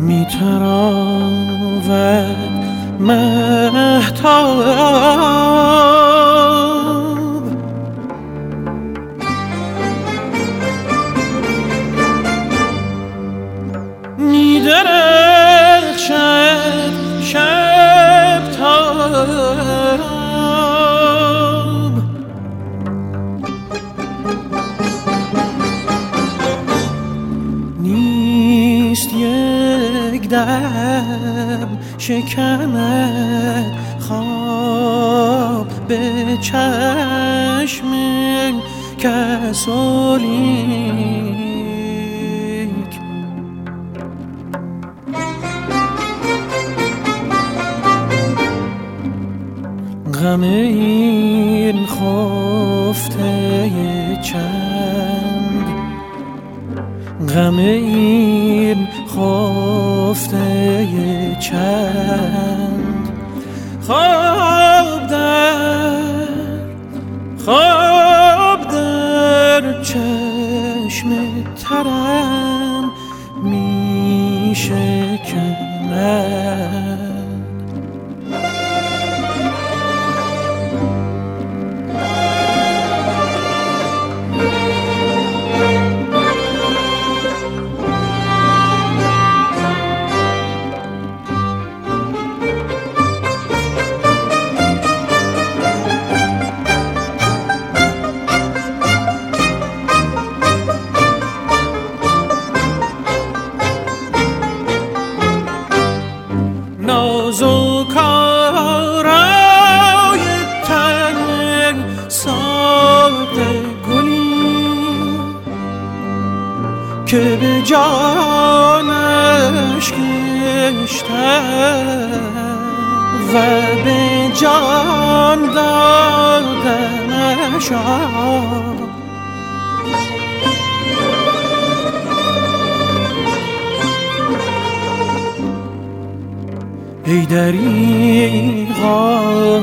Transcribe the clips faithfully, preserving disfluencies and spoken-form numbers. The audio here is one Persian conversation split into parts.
می تراود مهتاب، می درخشد شب تاب، نیست یک دم شکند خواب به چشم کسولیک. غم این خفته چند، غم این خفته چند، خواب در خواب در چشم ترم می شکند. نازوکارای تن ساق گلی که به جانش کشتم و به جان دادمش آب. ای دریغا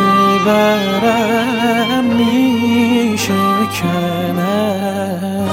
ببرم می شکند،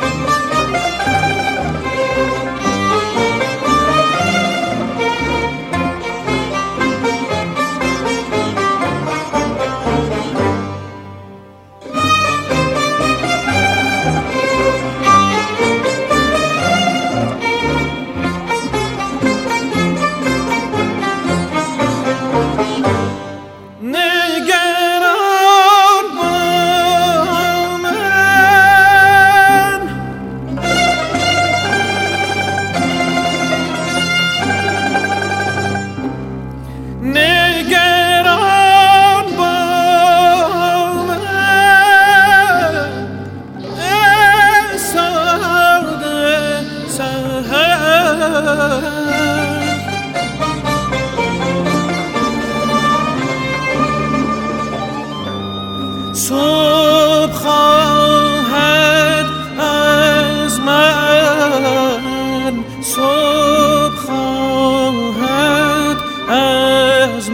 صبح خواهد از من، صبح خواهد از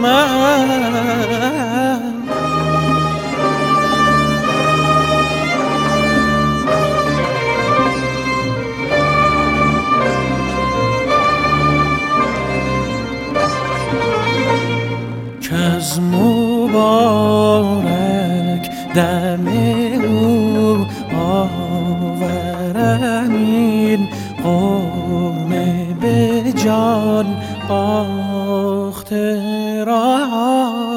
من. کز مبارک دم او آورم این قوم به جان باخته را.